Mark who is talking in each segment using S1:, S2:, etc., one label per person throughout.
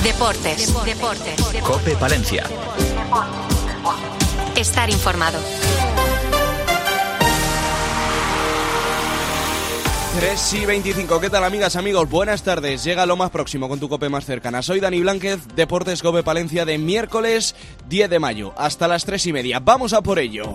S1: Deportes.
S2: COPE Palencia.
S1: Estar informado.
S3: 3:25, ¿qué tal amigas, amigos? Buenas tardes, llega lo más próximo con tu COPE más cercana. Soy Dani Blánquez, Deportes COPE Palencia de miércoles 10 de mayo, hasta las 3:30. ¡Vamos a por ello!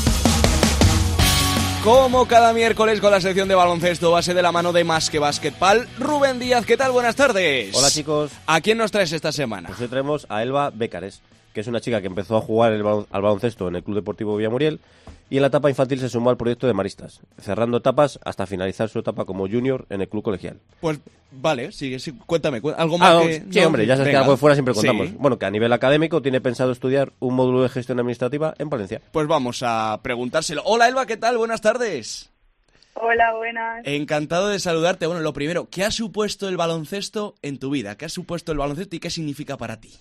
S3: Como cada miércoles con la sección de baloncesto, base de la mano de Más que Basketball, Rubén Díaz, ¿qué tal? Buenas tardes.
S4: Hola chicos.
S3: ¿A quién nos traes esta semana?
S4: Pues hoy traemos a Elba Bécares, que es una chica que empezó a jugar al baloncesto en el Club Deportivo Villamuriel y en la etapa infantil se sumó al proyecto de Maristas, cerrando etapas hasta finalizar su etapa como junior en el club colegial.
S3: Pues vale, sigue, cuéntame, algo más que...
S4: Sí, hombre, ya sabes que algo de fuera siempre contamos.
S3: Sí.
S4: Bueno, que a nivel académico tiene pensado estudiar un módulo de gestión administrativa en Palencia.
S3: Pues vamos a preguntárselo. Hola Elba, ¿qué tal? Buenas tardes.
S5: Hola, buenas.
S3: Encantado de saludarte. Bueno, lo primero, ¿qué ha supuesto el baloncesto en tu vida? ¿Qué ha supuesto el baloncesto y qué significa para ti?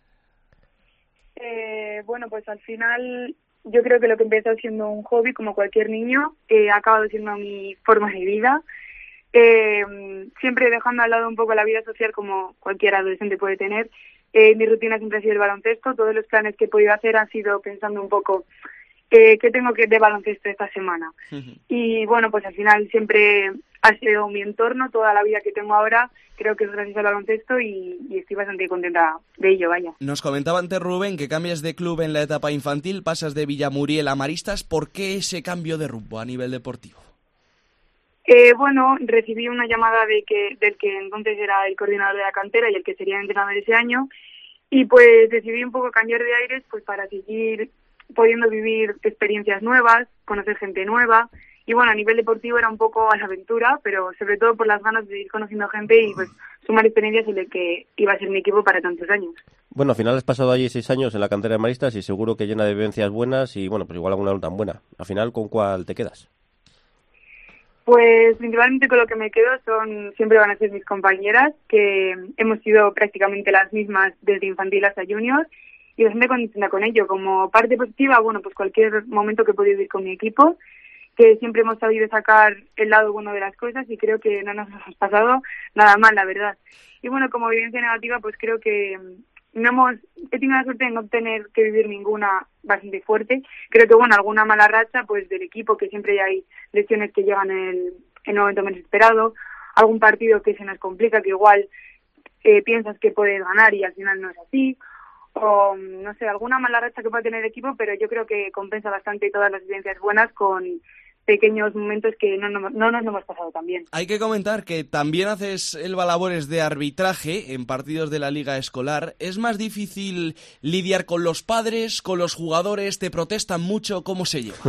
S5: Bueno, pues al final yo creo que lo que empezó siendo un hobby como cualquier niño ha acabado siendo mi forma de vida. Siempre dejando al lado un poco la vida social como cualquier adolescente puede tener. Mi rutina siempre ha sido el baloncesto. Todos los planes que he podido hacer han sido pensando un poco qué tengo que de baloncesto esta semana. Y bueno, pues al final siempre ha sido mi entorno, toda la vida que tengo ahora, creo que es gracias al baloncesto y estoy bastante contenta de ello, vaya.
S3: Nos comentaba antes Rubén que cambias de club en la etapa infantil, pasas de Villamuriel a Maristas. ¿Por qué ese cambio de rumbo a nivel deportivo?
S5: Bueno, recibí una llamada del que entonces era el coordinador de la cantera y el que sería el entrenador ese año, y pues decidí un poco cambiar de aires pues para seguir pudiendo vivir experiencias nuevas, conocer gente nueva, y bueno, a nivel deportivo era un poco a la aventura, pero sobre todo por las ganas de ir conociendo gente y pues sumar experiencias en el que iba a ser mi equipo para tantos años.
S4: Bueno, al final has pasado allí 6 años en la cantera de Maristas y seguro que llena de vivencias buenas y bueno, pues igual alguna no tan buena. Al final, ¿con cuál te quedas?
S5: Pues principalmente con lo que me quedo siempre van a ser mis compañeras, que hemos sido prácticamente las mismas desde infantil hasta junior, y bastante contenta con ello. Como parte positiva, bueno, pues cualquier momento que he podido ir con mi equipo, que siempre hemos sabido sacar el lado bueno de las cosas y creo que no nos ha pasado nada mal, la verdad. Y bueno, como vivencia negativa, pues creo que he tenido la suerte de no tener que vivir ninguna bastante fuerte. Creo que, bueno, alguna mala racha pues del equipo, que siempre hay lesiones que llegan en el momento menos esperado, algún partido que se nos complica, que igual piensas que puedes ganar y al final no es así, o no sé, alguna mala racha que pueda tener el equipo, pero yo creo que compensa bastante todas las vivencias buenas con pequeños momentos que no nos hemos pasado tan bien.
S3: Hay que comentar que también haces, Elba, labores de arbitraje en partidos de la liga escolar. ¿Es más difícil lidiar con los padres, con los jugadores? ¿Te protestan mucho? ¿Cómo se lleva?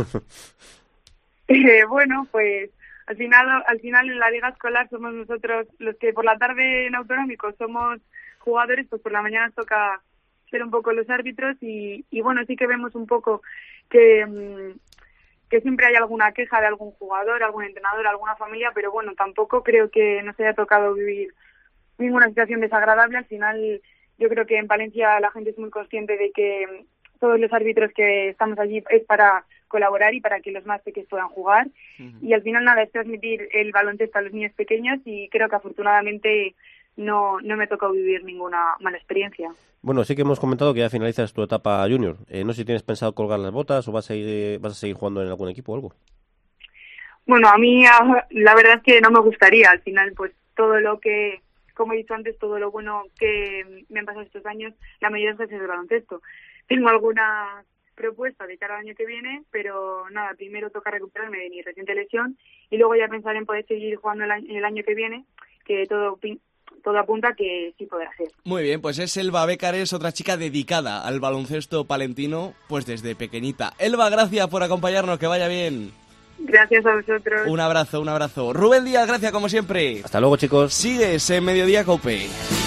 S5: Bueno, pues al final en la liga escolar somos nosotros los que por la tarde en autonómico somos jugadores, pues por la mañana toca ser un poco los árbitros y bueno, sí que vemos un poco que siempre hay alguna queja de algún jugador, algún entrenador, alguna familia, pero bueno, tampoco creo que nos haya tocado vivir ninguna situación desagradable. Al final yo creo que en Palencia la gente es muy consciente de que todos los árbitros que estamos allí es para colaborar y para que los más pequeños puedan jugar. Y al final nada, es transmitir el baloncesto a los niños pequeños y creo que afortunadamente no me ha tocado vivir ninguna mala experiencia.
S4: Bueno, sí que hemos comentado que ya finalizas tu etapa junior. No sé si tienes pensado colgar las botas o vas a seguir jugando en algún equipo o algo.
S5: Bueno, a mí la verdad es que no me gustaría. Al final, pues todo lo que, como he dicho antes, todo lo bueno que me han pasado estos años, la mayoría es gracias al baloncesto. Tengo alguna propuesta de cara al año que viene, pero nada, primero toca recuperarme de mi reciente lesión y luego ya pensar en poder seguir jugando el año que viene, que todo apunta que sí podrá ser.
S3: Muy bien, pues es Elba Bécares, otra chica dedicada al baloncesto palentino, pues desde pequeñita. Elba, gracias por acompañarnos, que vaya bien.
S5: Gracias a vosotros.
S3: Un abrazo. Rubén Díaz, gracias como siempre.
S4: Hasta luego, chicos.
S3: Sigues en Mediodía COPE.